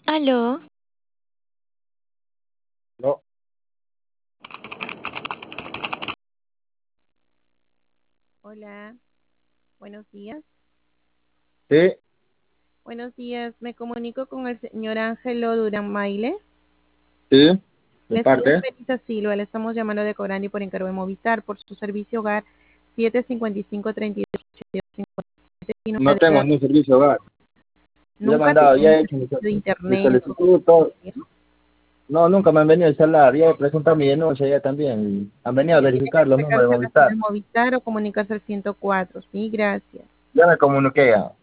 Aló, No, Hola, buenos días. sí, Buenos días, me comunico con el señor Ángelo Durán Maile. sí, de Les saluda parte. Melissa Silva, le estamos llamando de Corani por encargo de Movistar por su servicio hogar 755-32-82-57 y no No puede tengo dar. ni servicio hogar. Ya he Nunca ha mandado, tenido ya un he hecho servicio de mi internet o solicitud, todo. teléfono. No, nunca me han venido a instalar. Ya he presentado mi denuncia ya también. Han venido a Ya tiene que verificar los números de acercarse a la Movistar. señal Movistar o comunicarse al 104. Sí, gracias. Ya me comuniqué ya.